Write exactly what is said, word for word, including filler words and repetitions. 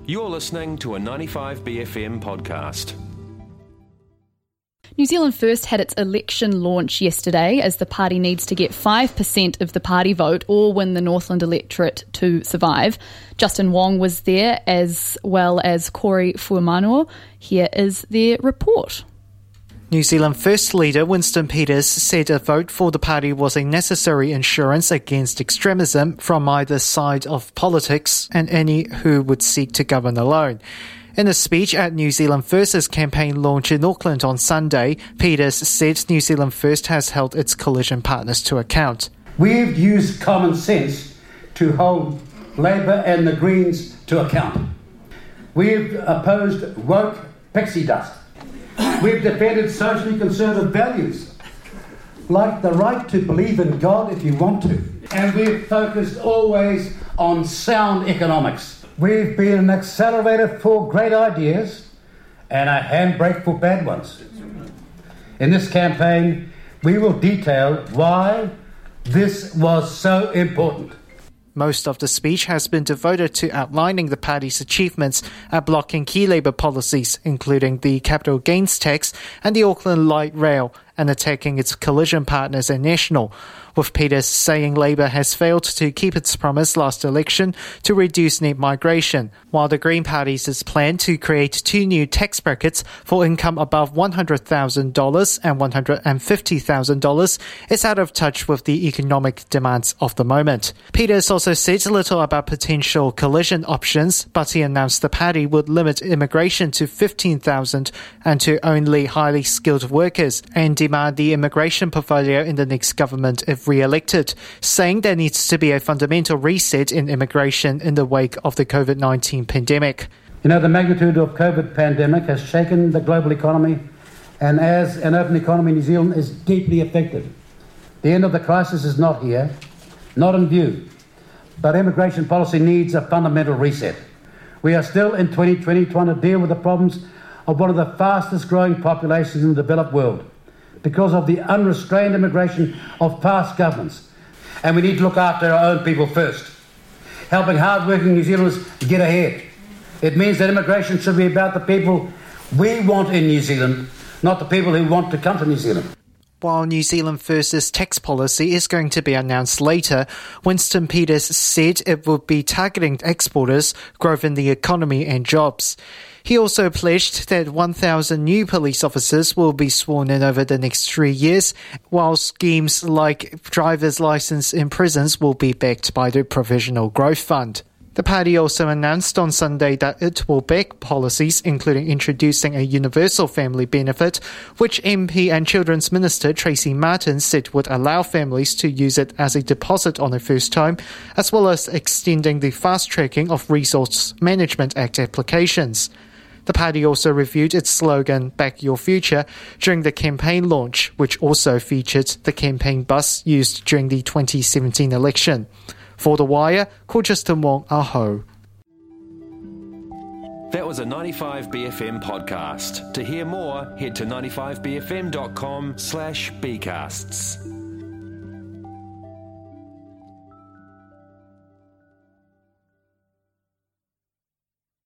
You're listening to a ninety-five B F M podcast. New Zealand First had its election launch yesterday as the party needs to get five percent of the party vote or win the Northland electorate to survive. Justin Wong was there, as well as Corey Fuamano. Here is their report. New Zealand First leader Winston Peters said a vote for the party was a necessary insurance against extremism from either side of politics and any who would seek to govern alone. In a speech at New Zealand First's campaign launch in Auckland on Sunday, Peters said New Zealand First has held its coalition partners to account. We've used common sense to hold Labour and the Greens to account. We've opposed woke pixie dust. We've defended socially conservative values, like the right to believe in God if you want to. And we've focused always on sound economics. We've been an accelerator for great ideas and a handbrake for bad ones. In this campaign, we will detail why this was so important. Most of the speech has been devoted to outlining the party's achievements at blocking key Labour policies, including the capital gains tax and the Auckland Light Rail, and attacking its coalition partners at National, with Peters saying Labour has failed to keep its promise last election to reduce net migration, while the Green Party's plan to create two new tax brackets for income above one hundred thousand dollars and one hundred fifty thousand dollars is out of touch with the economic demands of the moment. Peters also said little about potential coalition options, but he announced the party would limit immigration to fifteen thousand and to only highly skilled workers, and demand the immigration portfolio in the next government if re-elected, saying there needs to be a fundamental reset in immigration in the wake of the COVID nineteen pandemic. You know, the magnitude of COVID pandemic has shaken the global economy, and as an open economy, New Zealand is deeply affected. The end of the crisis is not here, not in view, but immigration policy needs a fundamental reset. We are still in twenty twenty trying to deal with the problems of one of the fastest growing populations in the developed world, because of the unrestrained immigration of past governments. And we need to look after our own people first, helping hard-working New Zealanders get ahead. It means that immigration should be about the people we want in New Zealand, not the people who want to come to New Zealand. While New Zealand First's tax policy is going to be announced later, Winston Peters said it would be targeting exporters, growth in the economy and jobs. He also pledged that one thousand new police officers will be sworn in over the next three years, while schemes like driver's license in prisons will be backed by the Provisional Growth Fund. The party also announced on Sunday that it will back policies including introducing a universal family benefit, which M P and Children's Minister Tracy Martin said would allow families to use it as a deposit on a first home, as well as extending the fast-tracking of Resource Management Act applications. The party also reviewed its slogan, Back Your Future, during the campaign launch, which also featured the campaign bus used during the twenty seventeen election. For The Wire, ko Justin Wong, aho. That was a ninety-five B F M podcast. To hear more, head to ninety-five b f m dot com slash b casts.